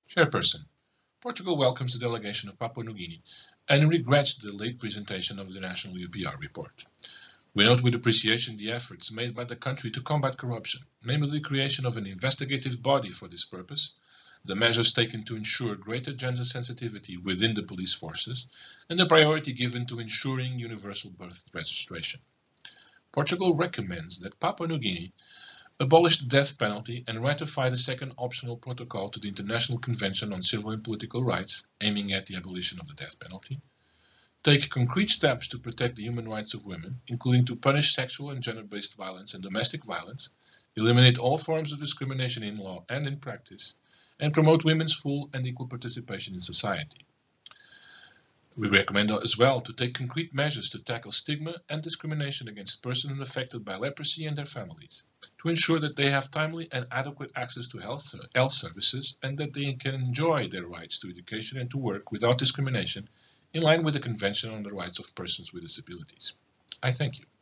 Chairperson, Portugal welcomes the delegation of Papua New Guinea and regrets the late presentation of the national UPR report. We note with appreciation the efforts made by the country to combat corruption, namely the creation of an investigative body for this purpose, the measures taken to ensure greater gender sensitivity within the police forces, and the priority given to ensuring universal birth registration. Portugal recommends that Papua New Guinea abolish the death penalty and ratify the second optional protocol to the International Convention on Civil and Political Rights, aiming at the abolition of the death penalty, take concrete steps to protect the human rights of women, including to punish sexual and gender-based violence and domestic violence, eliminate all forms of discrimination in law and in practice, and promote women's full and equal participation in society. We recommend as well to take concrete measures to tackle stigma and discrimination against persons affected by leprosy and their families, to ensure that they have timely and adequate access to health services and that they can enjoy their rights to education and to work without discrimination in line with the Convention on the Rights of Persons with Disabilities. I thank you.